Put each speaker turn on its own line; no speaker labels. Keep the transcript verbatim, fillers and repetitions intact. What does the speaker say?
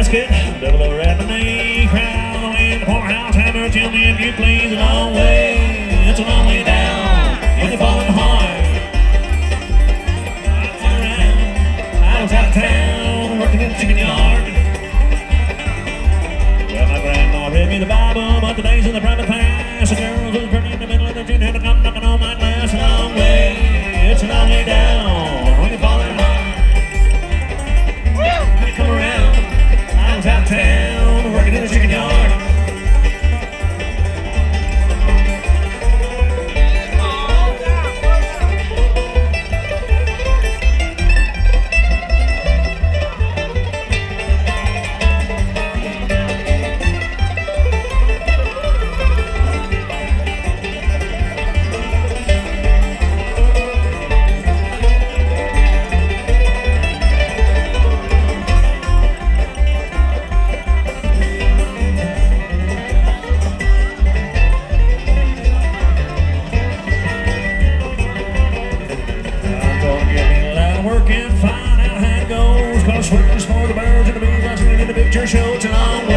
basket, double over at the knee, crowd away in the poorhouse, hammer, tell me if you please, a long way, it's a long way down, when you're falling hard. I was out of town, working in the chicken yard. Well, my grandma read me the Bible, but the days of the private class, the girls who's pretty in the middle of the gym had to come knocking on my glass. A long way, it's a long way down, when you're falling hard. When you come around, I was out of town, working in the chicken yard. Working, find out how it goes. Cause sweetness for the birds and the bees, I seen it in the picture show. It's a long way.